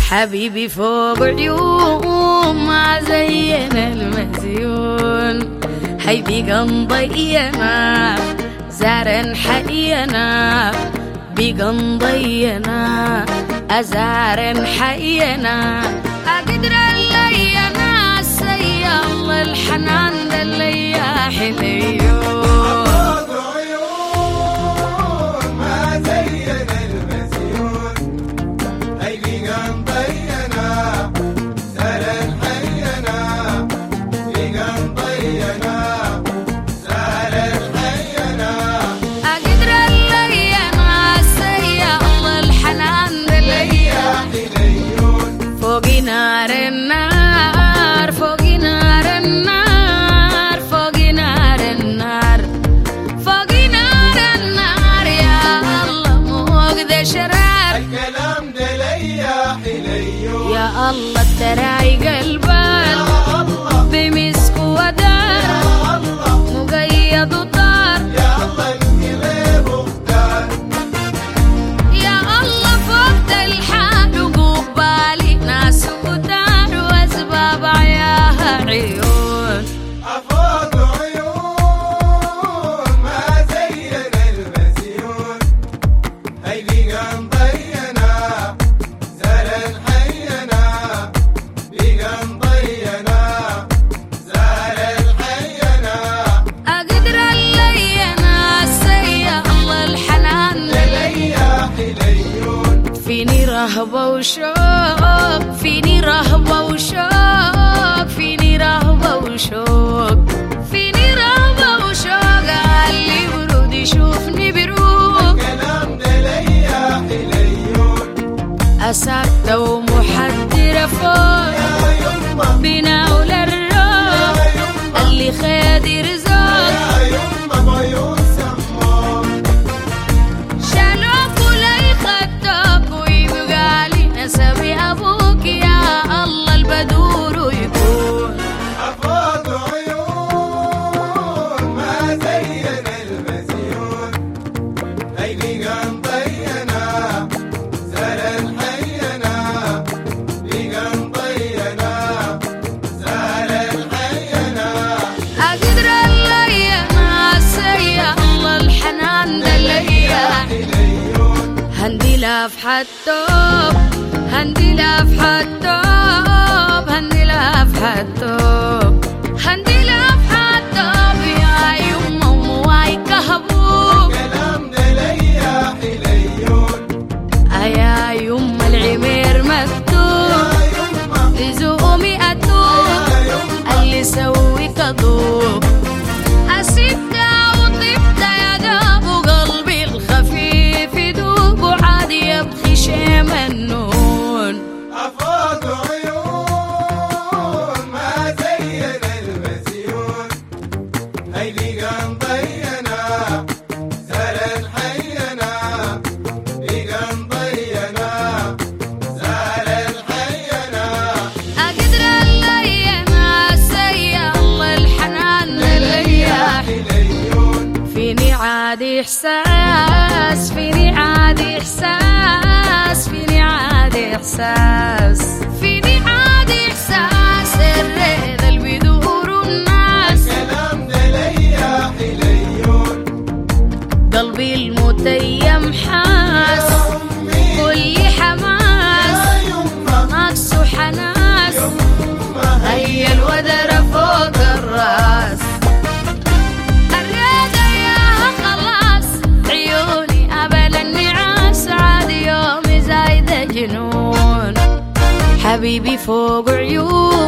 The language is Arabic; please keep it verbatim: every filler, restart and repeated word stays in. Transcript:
حبيبي فوق عيون ما زين المزيون، هيبقى مضينا زارن حينا بقى مضينا أزارن حينا أقدر اللينا السيا الله الحنان دلي يا حليون. نار النار فوق نار النار فوق نار النار فوق نار النار يا الله مو قد شرار الكلام ده لي يا حليون يا الله تراي قلبان بمسك ودار مقيد وطار يا الله القلب وقدار يا الله فوق الحال وقبالي ناس عيون أفوق عيون ما زين المزيون، هيبقى مضينا زارن حينا بقى مضينا زارن حينا أقدر اللينا السيا الله الحنان لي يا حليون. فيني رهبة وشوق فيني رهبة وشوق فيني رهبة وشوق فيني رهبة وشوق اللي برود يشوفني بروق الكلام ده لي يا حليون أساكتة ومحدرة فوق بناول الروق اللي خادي رزاق يا يما بعيون سمار شالوك ولا يخدوك ويبقى لي نسبي أبوك يا الله البدور ويكون أفوق عيون ما زين المزيون، هيبقى مضينا زارن حينا بقى مضينا زارن حينا أقدر اللينا السيا الله الحنان دلي يا حليون. هندي لاف حتوب هندي لاف حتوب هندي لاف حتوب هندي لاف حتوب يا يما ومواي كهبوب الكلام ده لي يا حليون يا يما العمير مكتوب يا يما لزومي أتوب يا يما اللي سوي كذوب أسيبتا وطيبتا يا داب وقلبي الخفيف يدوب وعادي يبخي شي منون أفوق عيون ما زين المزيون، هيبقى مضينا زارن حينا بقى مضينا زارن حينا أقدر اللينا السيا الله الحنان لي يا حليون. فيني عادي إحساس فيني عادي إحساس فيني عادي إحساس فيني عادي إحساس الريد اللي بيدور الناس الكلام ده لي يا حليون قلبي المتيم حاس كل حماس يا يما ناقص وحناس هيا الودرة فوق الراس الريدة ياها خلاص عيوني قبل النعاس عاد يومي زايدة جنون حبيبي فوق عيون